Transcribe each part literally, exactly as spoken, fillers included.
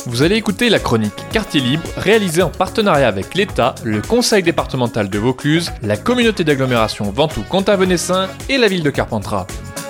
Vous allez écouter la chronique Quartier Libre, réalisée en partenariat avec l'État, le Conseil départemental de Vaucluse, la communauté d'agglomération Ventoux-Comtat-Venessin et la ville de Carpentras.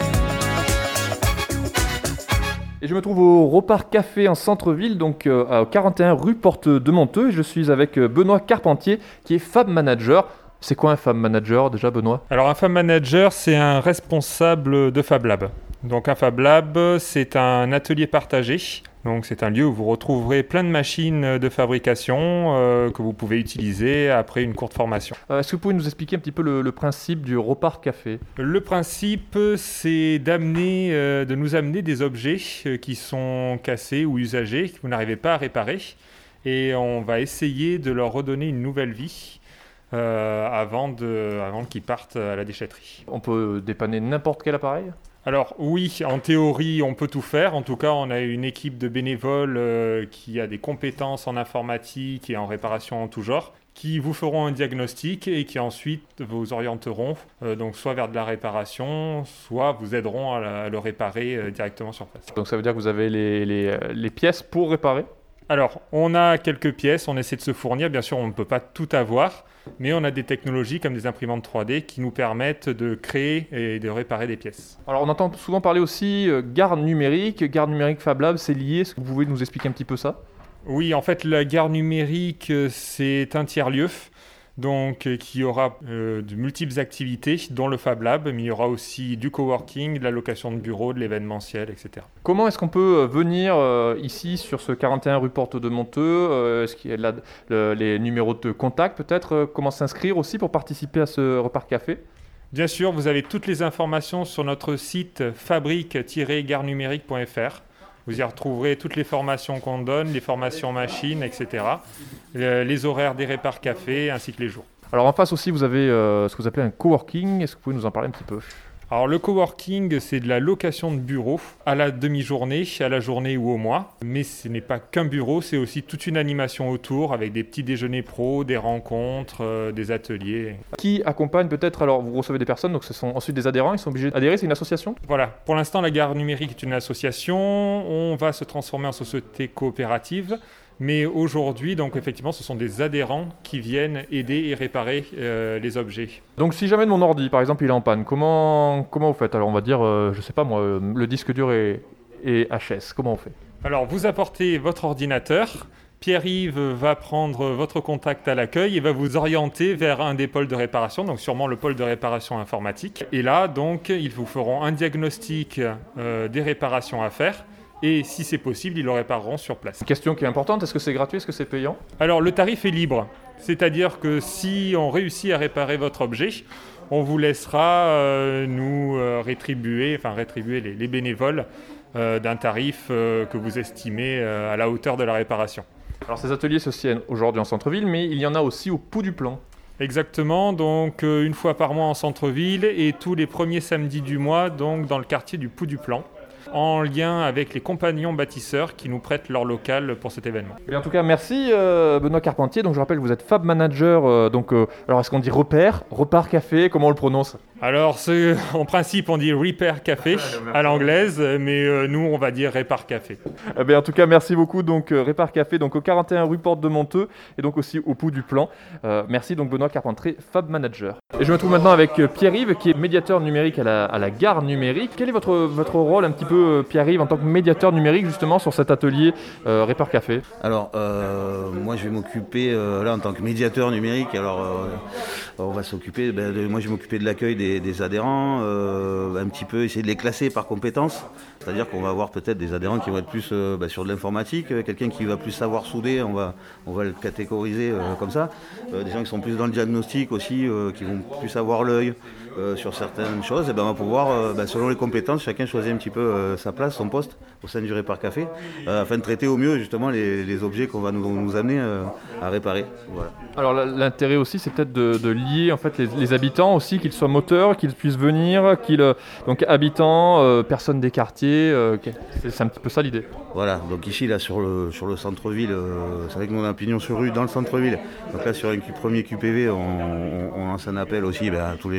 Et je me trouve au Repart Café en centre-ville, donc euh, à quarante et un rue Porte de Monteux. Et je suis avec Benoît Carpentier, qui est Fab Manager. C'est quoi un Fab Manager déjà, Benoît ? Alors un Fab Manager, c'est un responsable de Fab Lab. Donc un Fab Lab, c'est un atelier partagé. Donc c'est un lieu où vous retrouverez plein de machines de fabrication euh, que vous pouvez utiliser après une courte formation. Euh, est-ce que vous pouvez nous expliquer un petit peu le, le principe du Repart Café ? Le principe, c'est d'amener, euh, de nous amener des objets euh, qui sont cassés ou usagés, que vous n'arrivez pas à réparer. Et on va essayer de leur redonner une nouvelle vie euh, avant, de, avant qu'ils partent à la déchetterie. On peut dépanner n'importe quel appareil ? Alors oui, en théorie, on peut tout faire. En tout cas, on a une équipe de bénévoles euh, qui a des compétences en informatique et en réparation en tout genre, qui vous feront un diagnostic et qui ensuite vous orienteront euh, donc soit vers de la réparation, soit vous aideront à, la, à le réparer euh, directement sur place. Donc ça veut dire que vous avez les, les, les pièces pour réparer ? Alors, on a quelques pièces, on essaie de se fournir. Bien sûr, on ne peut pas tout avoir, mais on a des technologies comme des imprimantes trois D qui nous permettent de créer et de réparer des pièces. Alors, on entend souvent parler aussi euh, garde numérique. Garde numérique Fab Lab, c'est lié. Est-ce que vous pouvez nous expliquer un petit peu ça ? Oui, en fait, la gare numérique, c'est un tiers-lieu. Donc, euh, qui aura euh, de multiples activités, dont le Fab Lab, mais il y aura aussi du coworking, de la location de bureaux, de l'événementiel, et cetera. Comment est-ce qu'on peut venir euh, ici sur ce quarante et un rue Porte de Monteux ? euh, Est-ce qu'il y a là, le, les numéros de contact peut-être euh, Comment s'inscrire aussi pour participer à ce Repart Café ? Bien sûr, vous avez toutes les informations sur notre site fabrique tiret gare numérique point f r. Vous y retrouverez toutes les formations qu'on donne, les formations machines, et cetera. Les horaires des Repart Café ainsi que les jours. Alors en face aussi, vous avez euh, ce que vous appelez un coworking. Est-ce que vous pouvez nous en parler un petit peu ? Alors le coworking, c'est de la location de bureaux à la demi-journée, à la journée ou au mois. Mais ce n'est pas qu'un bureau, c'est aussi toute une animation autour avec des petits déjeuners pro, des rencontres, euh, des ateliers. Qui accompagne peut-être, alors vous recevez des personnes, donc ce sont ensuite des adhérents, ils sont obligés d'adhérer, c'est une association ? Voilà, pour l'instant la gare numérique est une association, on va se transformer en société coopérative. Mais aujourd'hui, donc effectivement, ce sont des adhérents qui viennent aider et réparer euh, les objets. Donc si jamais mon ordi, par exemple, il est en panne, comment, comment vous faites ? Alors on va dire, euh, je sais pas moi, euh, le disque dur est, est H S, comment on fait ? Alors vous apportez votre ordinateur, Pierre-Yves va prendre votre contact à l'accueil et va vous orienter vers un des pôles de réparation, donc sûrement le pôle de réparation informatique. Et là, donc, ils vous feront un diagnostic euh, des réparations à faire. Et si c'est possible, ils le répareront sur place. Question qui est importante, est-ce que c'est gratuit, est-ce que c'est payant ? Alors le tarif est libre, c'est-à-dire que si on réussit à réparer votre objet, on vous laissera euh, nous euh, rétribuer, enfin rétribuer les, les bénévoles euh, d'un tarif euh, que vous estimez euh, à la hauteur de la réparation. Alors ces ateliers se tiennent aujourd'hui en centre-ville, mais il y en a aussi au Pouls du Plan. Exactement, donc euh, une fois par mois en centre-ville et tous les premiers samedis du mois donc dans le quartier du Pouls du Plan, en lien avec les compagnons bâtisseurs qui nous prêtent leur local pour cet événement. Et en tout cas, merci euh, Benoît Carpentier. Donc je rappelle, vous êtes Fab Manager. Euh, donc, euh, alors est-ce qu'on dit repère, Repart Café, comment on le prononce ? Alors, c'est, en principe, on dit Repair Café à l'anglaise, mais euh, nous, on va dire Repart Café. Eh bien, en tout cas, merci beaucoup. Donc, euh, Repart Café, donc au quarante et un rue Porte de Monteux, et donc aussi au Pouls du Plan. Euh, merci donc Benoît Carpentier, Fab Manager. Et je me trouve maintenant avec Pierre-Yves, qui est médiateur numérique à la, à la gare numérique. Quel est votre, votre rôle un petit peu, Pierre-Yves, en tant que médiateur numérique, justement, sur cet atelier euh, Repart Café ? Alors, euh, moi, je vais m'occuper, euh, là, en tant que médiateur numérique, alors, euh, on va s'occuper, ben, de, moi, je vais m'occuper de l'accueil des des adhérents, euh, un petit peu essayer de les classer par compétences, c'est-à-dire qu'on va avoir peut-être des adhérents qui vont être plus euh, bah, sur de l'informatique, euh, quelqu'un qui va plus savoir souder, on va, on va le catégoriser euh, comme ça, euh, des gens qui sont plus dans le diagnostic aussi, euh, qui vont plus avoir l'œil euh, sur certaines choses, et ben on va pouvoir, euh, bah, selon les compétences, chacun choisir un petit peu euh, sa place, son poste au sein du Repart Café, euh, afin de traiter au mieux justement les, les objets qu'on va nous, nous amener euh, à réparer. Voilà. Alors l'intérêt aussi, c'est peut-être de, de lier en fait les, les habitants aussi, qu'ils soient moteurs, qu'ils puissent venir, qu'ils donc habitants, euh, personnes des quartiers, euh, c'est, c'est un petit peu ça l'idée. Voilà, donc ici là sur le sur le centre-ville, euh, c'est vrai que nous on a un pignon sur rue dans le centre-ville. Donc là sur un premier Q P V, on, on, on lance un appel aussi ben, à tous les gens du centre-ville.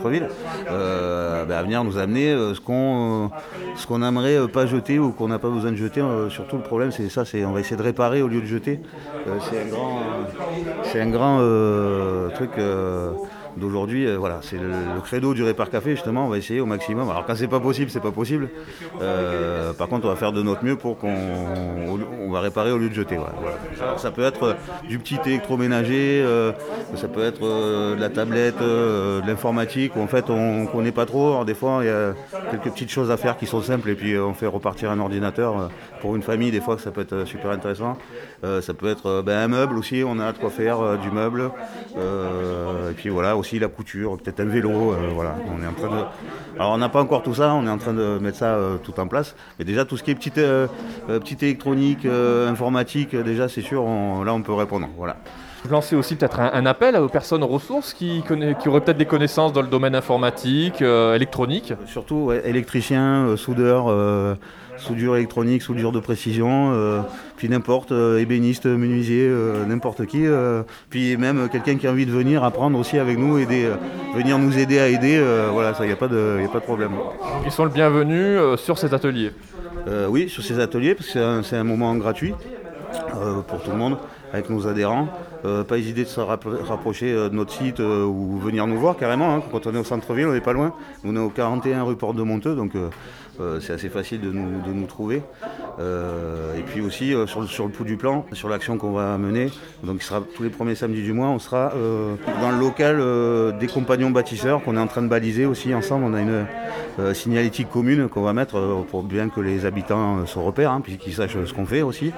centre-ville, euh, bah, à venir nous amener euh, ce qu'on euh, ce qu'on aimerait euh, pas jeter ou qu'on n'a pas besoin de jeter. Euh, surtout le problème c'est ça, c'est on va essayer de réparer au lieu de jeter. Euh, c'est un grand, euh, c'est un grand euh, truc euh, d'aujourd'hui. Euh, voilà, c'est le, le credo du Répar Café justement. On va essayer au maximum. Alors quand c'est pas possible, c'est pas possible. Euh, par contre, on va faire de notre mieux pour qu'on on va réparer au lieu de jeter. Voilà, voilà. Alors, ça peut être du petit électroménager, euh, ça peut être euh, de la tablette, euh, de l'informatique où en fait on ne connaît pas trop. Alors, des fois, il y a quelques petites choses à faire qui sont simples et puis euh, on fait repartir un ordinateur. Euh, pour une famille, des fois, ça peut être super intéressant. Euh, ça peut être euh, ben, un meuble aussi, on a de quoi faire euh, du meuble. Euh, et puis voilà, aussi la couture, peut-être un vélo. Euh, voilà, on est en train de... Alors on n'a pas encore tout ça, on est en train de mettre ça euh, tout en place. Mais déjà tout ce qui est petite, euh, euh, petite électronique, euh, informatique, euh, déjà c'est sûr, on, là on peut répondre. Voilà. Vous lancez aussi peut-être un, un appel aux personnes ressources qui, connaît, qui auraient peut-être des connaissances dans le domaine informatique, euh, électronique. Surtout ouais, électricien, euh, soudeur, euh, soudure électronique, soudure de précision, euh, puis n'importe, euh, ébéniste, menuisier, euh, n'importe qui. Euh, puis même quelqu'un qui a envie de venir apprendre aussi avec nous, aider, euh, venir nous aider à aider, euh, voilà, ça, il n'y a pas de, y a pas de problème. Ils sont le bienvenu euh, sur cet atelier. Euh, oui, sur ces ateliers, parce que c'est un, c'est un moment gratuit euh, pour tout le monde, avec nos adhérents. Euh, pas hésiter de se rappro- rapprocher euh, de notre site euh, ou venir nous voir carrément. Hein. Quand on est au centre-ville, on n'est pas loin. On est au quarante et un rue Porte de Monteux, donc euh, euh, c'est assez facile de nous, de nous trouver. Euh, et puis aussi euh, sur, sur le pouls du plan, sur l'action qu'on va mener. Donc il sera tous les premiers samedis du mois, on sera euh, dans le local euh, des compagnons bâtisseurs qu'on est en train de baliser aussi ensemble. On a une euh, signalétique commune qu'on va mettre euh, pour bien que les habitants euh, se repèrent, hein, puis qu'ils sachent ce qu'on fait aussi.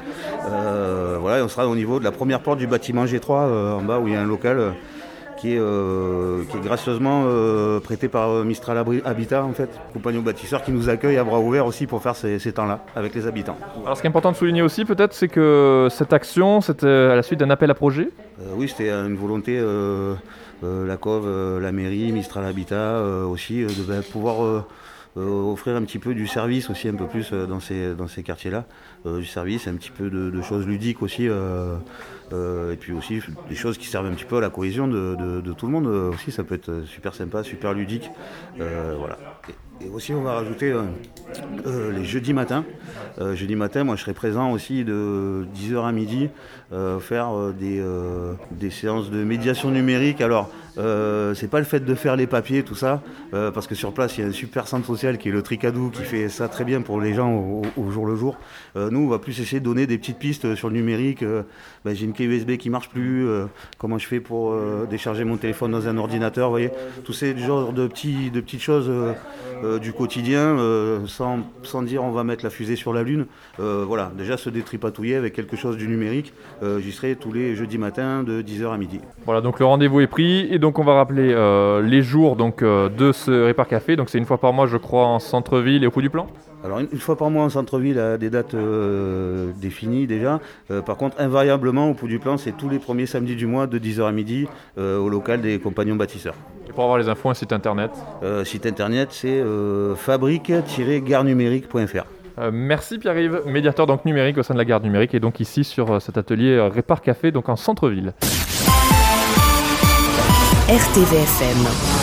Euh, voilà, et on sera au niveau de la première porte du bâtiment G trois euh, en bas où il y a un local euh, qui, est, euh, qui est gracieusement euh, prêté par euh, Mistral Abri- Habitat en fait, compagnon bâtisseur qui nous accueille à bras ouverts aussi pour faire ces, ces temps-là avec les habitants. Alors ce qui est important de souligner aussi peut-être, c'est que cette action, c'était à la suite d'un appel à projet. Euh, oui, c'était une volonté, euh, euh, la C O V, euh, la mairie, Mistral Habitat euh, aussi, euh, de bah, pouvoir euh, euh, offrir un petit peu du service aussi un peu plus euh, dans ces, dans ces quartiers-là, euh, du service, un petit peu de, de choses ludiques aussi, euh, euh, et puis aussi des choses qui servent un petit peu à la cohésion de, de, de tout le monde euh, aussi, ça peut être super sympa, super ludique, euh, voilà. Et, et aussi on va rajouter euh, euh, les jeudis matins. Euh, jeudi matin, moi je serai présent aussi de dix heures à midi, euh, faire euh, des, euh, des séances de médiation numérique. Alors, euh, c'est pas le fait de faire les papiers, tout ça, euh, parce que sur place, il y a un super centre social qui est le Tricadou, qui fait ça très bien pour les gens au, au jour le jour. Euh, nous, on va plus essayer de donner des petites pistes sur le numérique. Euh, ben, j'ai une clé U S B qui marche plus, euh, comment je fais pour euh, décharger mon téléphone dans un ordinateur, vous voyez, tous ces genres de, petits, de petites choses euh, euh, du quotidien, euh, sans, sans dire on va mettre la fusée sur la Lune. Euh, voilà, déjà se détripatouiller avec quelque chose du numérique. Euh, j'y serai tous les jeudis matins de dix heures à midi. Voilà, donc le rendez-vous est pris et donc on va rappeler euh, les jours donc, euh, de ce Répar Café. Donc c'est une fois par mois, je crois, en centre-ville et au Pouls du Plan. Alors une, une fois par mois en centre-ville à des dates euh, définies déjà. Euh, par contre, invariablement au Pouls du Plan, c'est tous les premiers samedis du mois de dix heures à midi euh, au local des compagnons bâtisseurs. Et pour avoir les infos, un site internet. Euh, site internet, c'est euh, fabrique tiret gare numérique point f r. Euh, merci Pierre-Yves, médiateur donc numérique au sein de la gare numérique et donc ici sur euh, cet atelier euh, Répar Café donc en centre-ville. R T V F M.